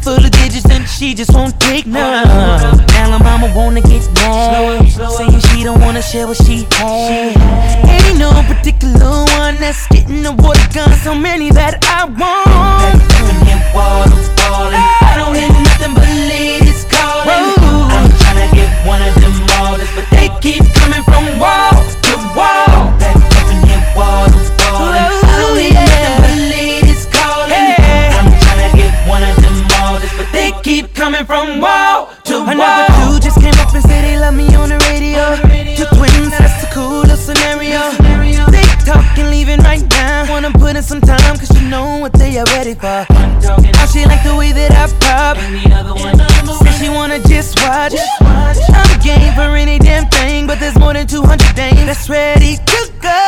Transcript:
full of digits and she just won't take none. Now her mama wanna get mad, saying she don't wanna share what she had. Ain't no particular one that's getting the water gun. So many that I want. I don't hear nothing but ladies calling. I'm tryna get one of them models, but they keep coming from wall to wall. Back up and hit wall to wall. I don't hear nothing but ladies calling. I'm tryna get one of them models, but they keep coming from wall to wall. Another dude just came up and said they love me on the radio. Two twins, that's a cool little scenario. They talking, leaving right now. Wanna put in some time, cause you know what they are ready for. How she like the way that I pop. Said she wanna just watch. I'm game for any damn thing, but there's more than 200 dames that's ready to go.